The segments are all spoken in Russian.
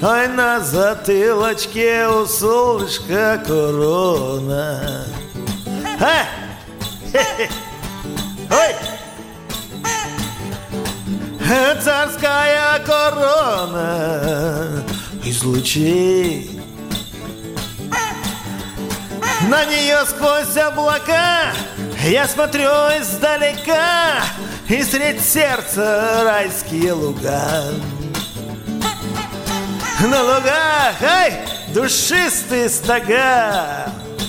Ой, на затылочке у солнышка корона. Ой! Царская корона из лучей. На нее сквозь облака я смотрю издалека, и средь сердца райские луга. На лугах, ай, душистые стога.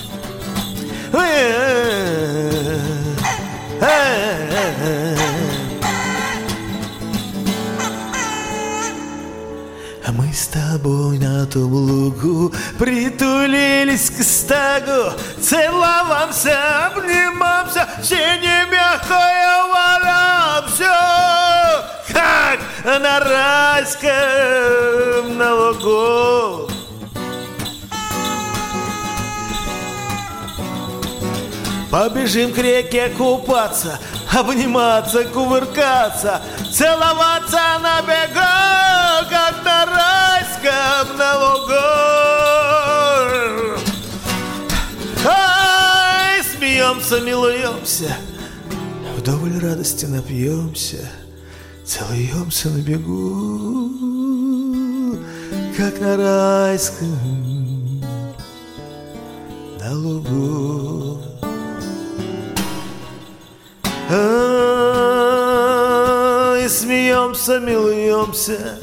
А мы с тобой на том лугу притулились к стогу, целовамся, обнимамся, все не мягкое валямся, как на райском на лугу. Побежим к реке купаться, обниматься, кувыркаться, целоваться на бегу, как на райском на лугу. Ай, смеемся, милуемся, вдоволь радости напьемся, целуемся на бегу, как на райском на лугу. И смеемся, милуемся,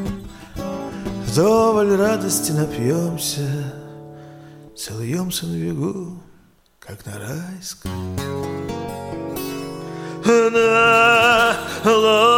вдоволь радости напьемся, целуемся на бегу, как на райском на лугу.